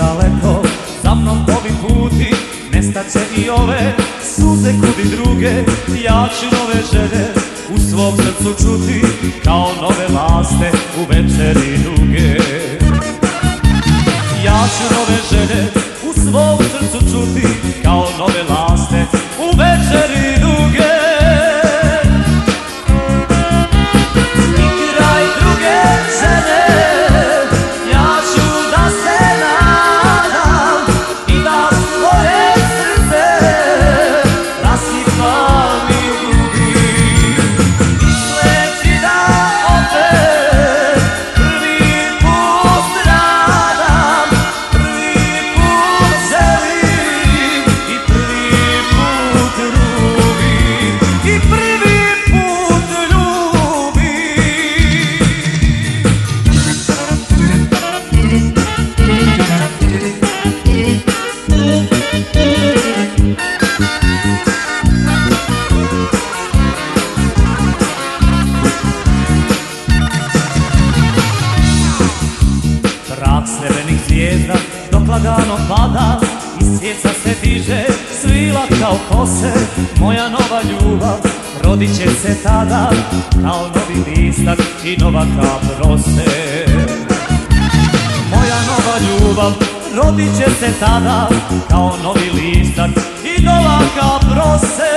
daleko, za mnom ovi puti, nestaće i ove suze kudi druge. Ja ću nove želje u svom srcu čuti, kao nove laste u večeri duge. Ja ću nove želje u svom srcu čuti, kao nove laste u večeri duge. I kraj druge žene ja ću da se nadam i da svoje srce rasipam i ljubim, misleći da opet prvi put stradam, prvi put želim i prvi put ljubim, i prvi put ljubim. Trak srebrnih zvijezda dok lagano pada, iz svijeca se diže svila kao kose. Moja nova ljubav rodit će se tada, kao novi listak i nova kap rose. Moja nova ljubav rodit će se tada, kao novi listak i nova kap rose.